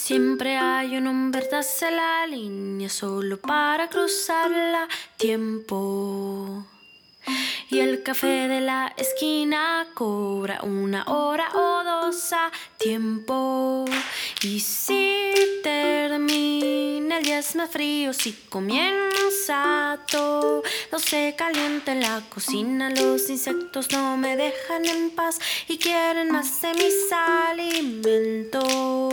Siempre hay un hombre tras la línea solo para cruzarla. Tiempo. Y el café de la esquina cobra 1 hora o 2 a tiempo. Y si termina el día es más frío, si comienza todo se calienta en la cocina. Los insectos no me dejan en paz y quieren más de mis alimentos.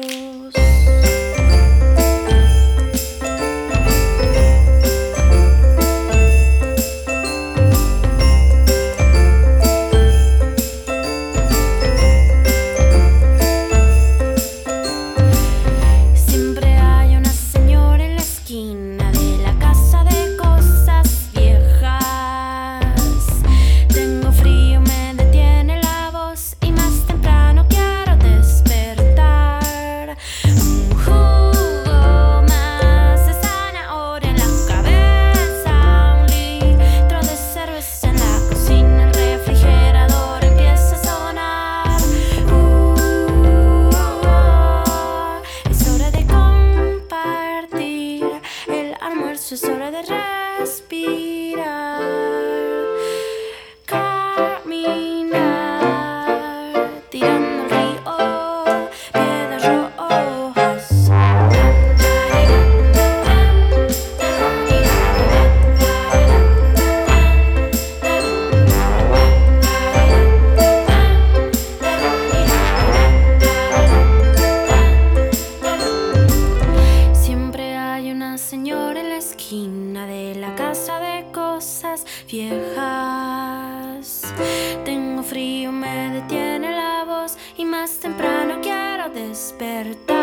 Es hora de respirar, caminar, tirando el río, piedras rojas. Siempre hay una señora en la esquina de la casa de cosas viejas. Tengo frío, me detiene la voz y más temprano quiero despertar.